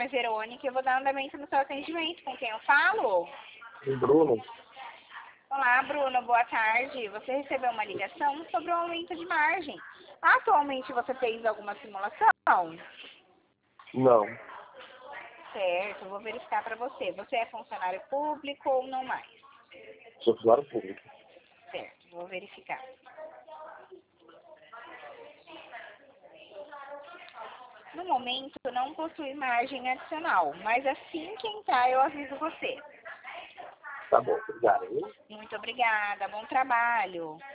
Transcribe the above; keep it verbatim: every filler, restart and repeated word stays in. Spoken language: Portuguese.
nome é Verônica e eu vou dar andamento no seu atendimento. Com quem eu falo? Bruno. Olá, Bruno. Boa tarde. Você recebeu uma ligação sobre o aumento de margem. Atualmente você fez alguma simulação? Não. Certo, vou verificar para você. Você é funcionário público ou não mais? Sou funcionário público. Certo, vou verificar. No momento, não possui margem adicional, mas assim que entrar, eu aviso você. Tá bom, obrigado, hein? Muito obrigada, bom trabalho.